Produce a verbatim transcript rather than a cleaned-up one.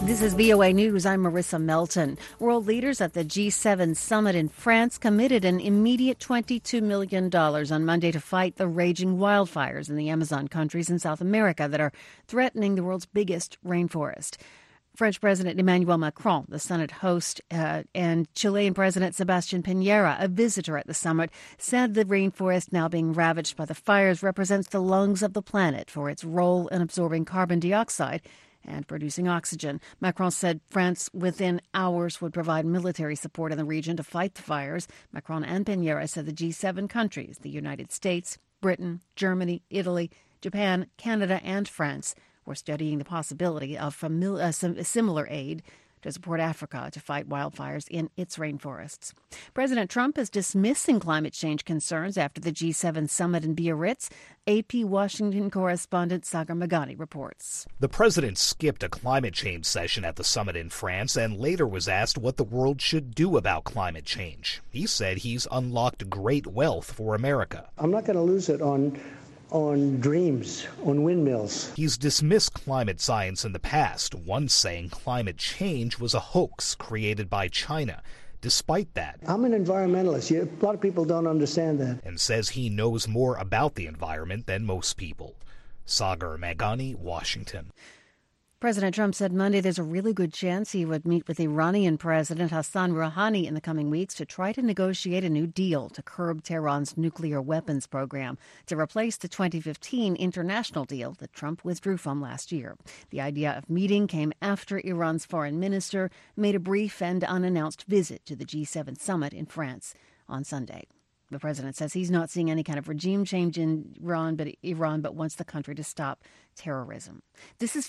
This is V O A News. I'm Marissa Melton. World leaders at the G seven summit in France committed an immediate twenty-two million dollars on Monday to fight the raging wildfires in the Amazon countries in South America that are threatening the world's biggest rainforest. French President Emmanuel Macron, the summit host, uh, and Chilean President Sebastián Piñera, a visitor at the summit, said the rainforest now being ravaged by the fires represents the lungs of the planet for its role in absorbing carbon dioxide and producing oxygen. Macron said France within hours would provide military support in the region to fight the fires. Macron and Piñera said the G seven countries, the United States, Britain, Germany, Italy, Japan, Canada, and France, were studying the possibility of famili- uh, some similar aid to support Africa to fight wildfires in its rainforests. President Trump is dismissing climate change concerns after the G seven summit in Biarritz. A P Washington correspondent Sagar Meghani reports. The president skipped a climate change session at the summit in France and later was asked what the world should do about climate change. He said he's unlocked great wealth for America. I'm not going to lose it on on dreams, on windmills. He's dismissed climate science in the past, once saying climate change was a hoax created by China. Despite that, I'm an environmentalist. A lot of people don't understand that. And says he knows more about the environment than most people. Sagar Meghani, Washington. President Trump said Monday there's a really good chance he would meet with Iranian President Hassan Rouhani in the coming weeks to try to negotiate a new deal to curb Tehran's nuclear weapons program to replace the twenty fifteen international deal that Trump withdrew from last year. The idea of meeting came after Iran's foreign minister made a brief and unannounced visit to the G seven summit in France on Sunday. The president says he's not seeing any kind of regime change in Iran, but Iran, but wants the country to stop terrorism. This is